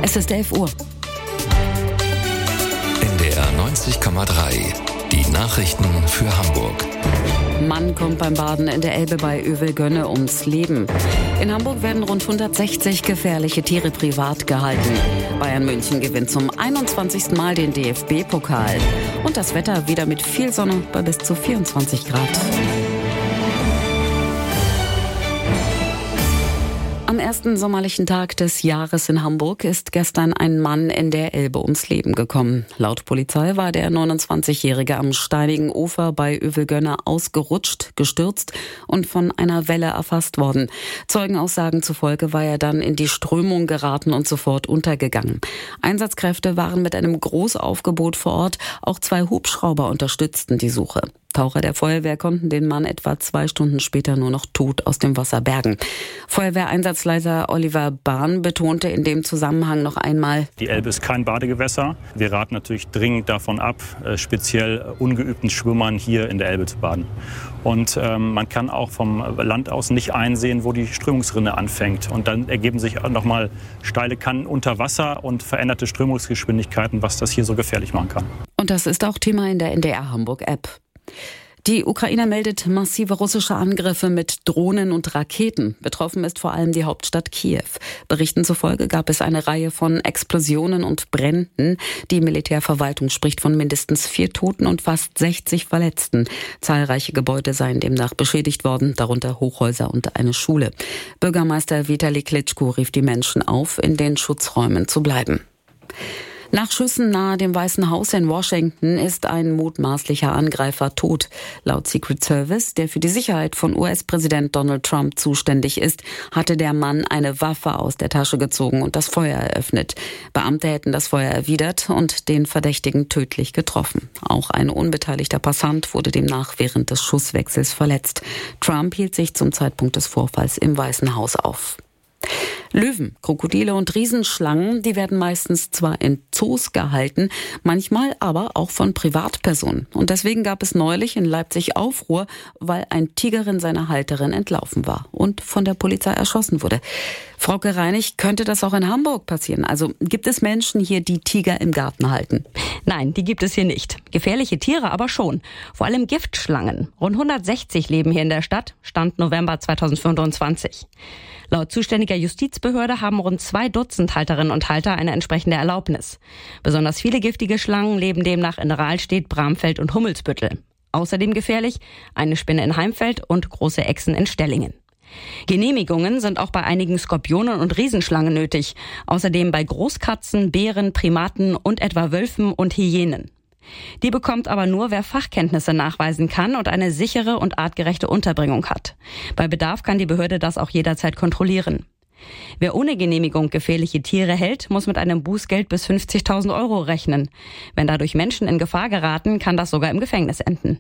Es ist 11 Uhr. NDR 90,3. Die Nachrichten für Hamburg. Mann kommt beim Baden in der Elbe bei Övelgönne ums Leben. In Hamburg werden rund 160 gefährliche Tiere privat gehalten. Bayern München gewinnt zum 21. Mal den DFB-Pokal. Und das Wetter wieder mit viel Sonne bei bis zu 24 Grad. Am ersten sommerlichen Tag des Jahres in Hamburg ist gestern ein Mann in der Elbe ums Leben gekommen. Laut Polizei war der 29-Jährige am steinigen Ufer bei Övelgönne ausgerutscht, gestürzt und von einer Welle erfasst worden. Zeugenaussagen zufolge war er dann in die Strömung geraten und sofort untergegangen. Einsatzkräfte waren mit einem Großaufgebot vor Ort. Auch 2 Hubschrauber unterstützten die Suche. Taucher der Feuerwehr konnten den Mann etwa 2 Stunden später nur noch tot aus dem Wasser bergen. Feuerwehreinsatzleiter Oliver Bahn betonte in dem Zusammenhang noch einmal: Die Elbe ist kein Badegewässer. Wir raten natürlich dringend davon ab, speziell ungeübten Schwimmern hier in der Elbe zu baden. Und man kann auch vom Land aus nicht einsehen, wo die Strömungsrinne anfängt. Und dann ergeben sich auch nochmal steile Kannen unter Wasser und veränderte Strömungsgeschwindigkeiten, was das hier so gefährlich machen kann. Und das ist auch Thema in der NDR Hamburg App. Die Ukraine meldet massive russische Angriffe mit Drohnen und Raketen. Betroffen ist vor allem die Hauptstadt Kiew. Berichten zufolge gab es eine Reihe von Explosionen und Bränden. Die Militärverwaltung spricht von mindestens 4 Toten und fast 60 Verletzten. Zahlreiche Gebäude seien demnach beschädigt worden, darunter Hochhäuser und eine Schule. Bürgermeister Vitali Klitschko rief die Menschen auf, in den Schutzräumen zu bleiben. Nach Schüssen nahe dem Weißen Haus in Washington ist ein mutmaßlicher Angreifer tot. Laut Secret Service, der für die Sicherheit von US-Präsident Donald Trump zuständig ist, hatte der Mann eine Waffe aus der Tasche gezogen und das Feuer eröffnet. Beamte hätten das Feuer erwidert und den Verdächtigen tödlich getroffen. Auch ein unbeteiligter Passant wurde demnach während des Schusswechsels verletzt. Trump hielt sich zum Zeitpunkt des Vorfalls im Weißen Haus auf. Löwen, Krokodile und Riesenschlangen, die werden meistens zwar in Zoos gehalten, manchmal aber auch von Privatpersonen. Und deswegen gab es neulich in Leipzig Aufruhr, weil ein Tigerin seiner Halterin entlaufen war und von der Polizei erschossen wurde. Frauke Reinig, könnte das auch in Hamburg passieren? Also gibt es Menschen hier, die Tiger im Garten halten? Nein, die gibt es hier nicht. Gefährliche Tiere aber schon. Vor allem Giftschlangen. Rund 160 leben hier in der Stadt, Stand November 2025. Laut zuständiger Justizbehörde haben rund 2 Dutzend Halterinnen und Halter eine entsprechende Erlaubnis. Besonders viele giftige Schlangen leben demnach in Rahlstedt, Bramfeld und Hummelsbüttel. Außerdem gefährlich eine Spinne in Heimfeld und große Echsen in Stellingen. Genehmigungen sind auch bei einigen Skorpionen und Riesenschlangen nötig. Außerdem bei Großkatzen, Bären, Primaten und etwa Wölfen und Hyänen. Die bekommt aber nur, wer Fachkenntnisse nachweisen kann und eine sichere und artgerechte Unterbringung hat. Bei Bedarf kann die Behörde das auch jederzeit kontrollieren. Wer ohne Genehmigung gefährliche Tiere hält, muss mit einem Bußgeld bis 50.000 € rechnen. Wenn dadurch Menschen in Gefahr geraten, kann das sogar im Gefängnis enden.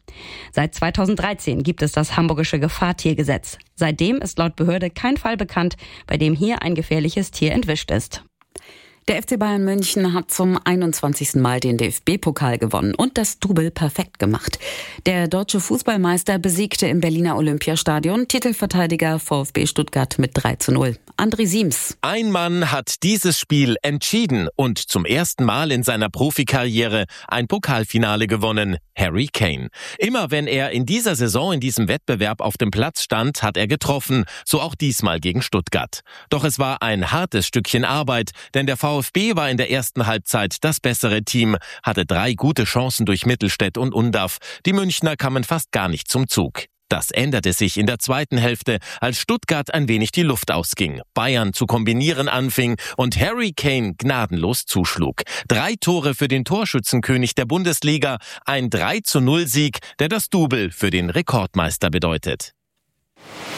Seit 2013 gibt es das Hamburgische Gefahrtiergesetz. Seitdem ist laut Behörde kein Fall bekannt, bei dem hier ein gefährliches Tier entwischt ist. Der FC Bayern München hat zum 21. Mal den DFB-Pokal gewonnen und das Double perfekt gemacht. Der deutsche Fußballmeister besiegte im Berliner Olympiastadion Titelverteidiger VfB Stuttgart mit 3:0. André Siems. Ein Mann hat dieses Spiel entschieden und zum ersten Mal in seiner Profikarriere ein Pokalfinale gewonnen. Harry Kane. Immer wenn er in dieser Saison in diesem Wettbewerb auf dem Platz stand, hat er getroffen, so auch diesmal gegen Stuttgart. Doch es war ein hartes Stückchen Arbeit, denn der VfB war in der ersten Halbzeit das bessere Team, hatte 3 gute Chancen durch Mittelstädt und Undav. Die Münchner kamen fast gar nicht zum Zug. Das änderte sich in der zweiten Hälfte, als Stuttgart ein wenig die Luft ausging, Bayern zu kombinieren anfing und Harry Kane gnadenlos zuschlug. 3 Tore für den Torschützenkönig der Bundesliga, ein 3:0 Sieg, der das Double für den Rekordmeister bedeutet.